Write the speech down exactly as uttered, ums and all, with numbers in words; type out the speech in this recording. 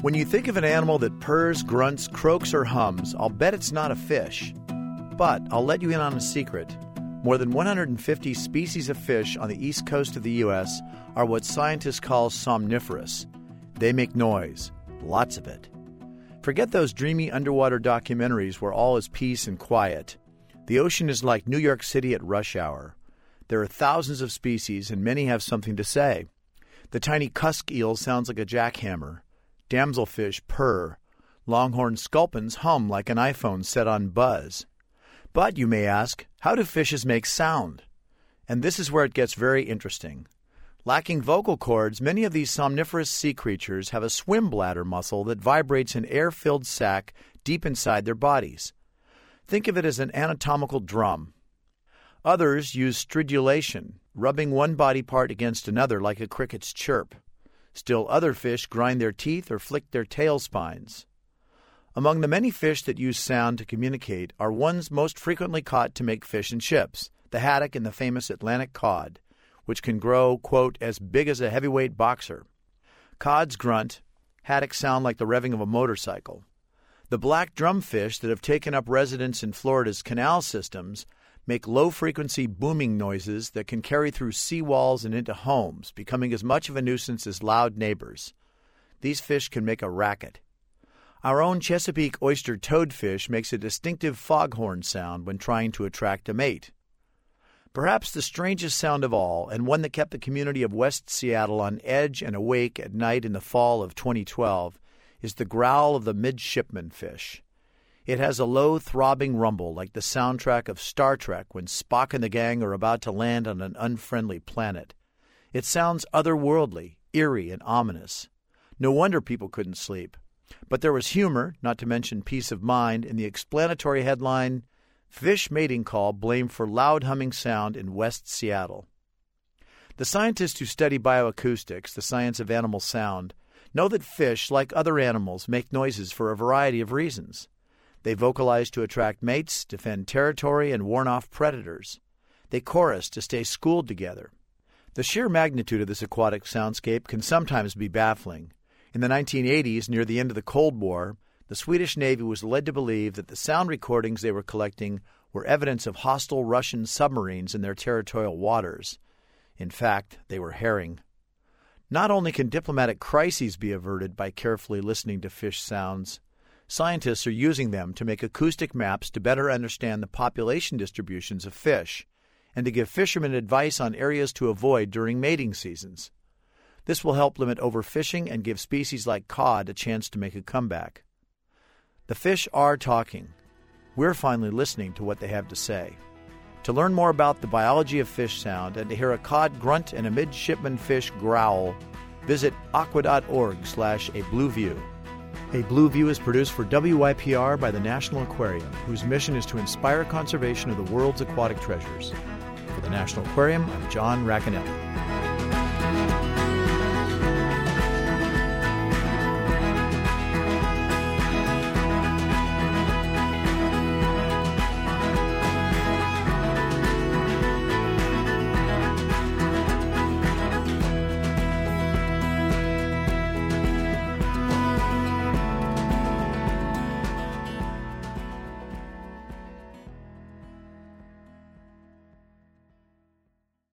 When you think of an animal that purrs, grunts, croaks, or hums, I'll bet it's not a fish. But I'll let you in on a secret. More than one hundred fifty species of fish on the east coast of the U S are what scientists call somniferous. They make noise, lots of it. Forget those dreamy underwater documentaries where all is peace and quiet. The ocean is like New York City at rush hour. There are thousands of species, and many have something to say. The tiny cusk eel sounds like a jackhammer. Damselfish purr. Longhorn sculpins hum like an iPhone set on buzz. But, you may ask, how do fishes make sound? And this is where it gets very interesting. Lacking vocal cords, many of these somniferous sea creatures have a swim bladder muscle that vibrates an air-filled sac deep inside their bodies. Think of it as an anatomical drum. Others use stridulation, rubbing one body part against another like a cricket's chirp. Still other fish grind their teeth or flick their tail spines. Among the many fish that use sound to communicate are ones most frequently caught to make fish and chips, the haddock and the famous Atlantic cod, which can grow, quote, as big as a heavyweight boxer. Cods grunt, haddocks sound like the revving of a motorcycle. The black drumfish that have taken up residence in Florida's canal systems make low-frequency booming noises that can carry through seawalls and into homes, becoming as much of a nuisance as loud neighbors. These fish can make a racket. Our own Chesapeake oyster toadfish makes a distinctive foghorn sound when trying to attract a mate. Perhaps the strangest sound of all, and one that kept the community of West Seattle on edge and awake at night in the fall of twenty twelve, is the growl of the midshipman fish. It has a low, throbbing rumble like the soundtrack of Star Trek when Spock and the gang are about to land on an unfriendly planet. It sounds otherworldly, eerie, and ominous. No wonder people couldn't sleep. But there was humor, not to mention peace of mind, in the explanatory headline, Fish Mating Call Blamed for Loud Humming Sound in West Seattle. The scientists who study bioacoustics, the science of animal sound, know that fish, like other animals, make noises for a variety of reasons. They vocalize to attract mates, defend territory, and warn off predators. They chorus to stay schooled together. The sheer magnitude of this aquatic soundscape can sometimes be baffling. In the nineteen eighties, near the end of the Cold War, the Swedish Navy was led to believe that the sound recordings they were collecting were evidence of hostile Russian submarines in their territorial waters. In fact, they were herring. Not only can diplomatic crises be averted by carefully listening to fish sounds, scientists are using them to make acoustic maps to better understand the population distributions of fish and to give fishermen advice on areas to avoid during mating seasons. This will help limit overfishing and give species like cod a chance to make a comeback. The fish are talking. We're finally listening to what they have to say. To learn more about the biology of fish sound and to hear a cod grunt and a midshipman fish growl, visit aqua.org slash a blue view. A Blue View is produced for W Y P R by the National Aquarium, whose mission is to inspire conservation of the world's aquatic treasures. For the National Aquarium, I'm John Racanelli.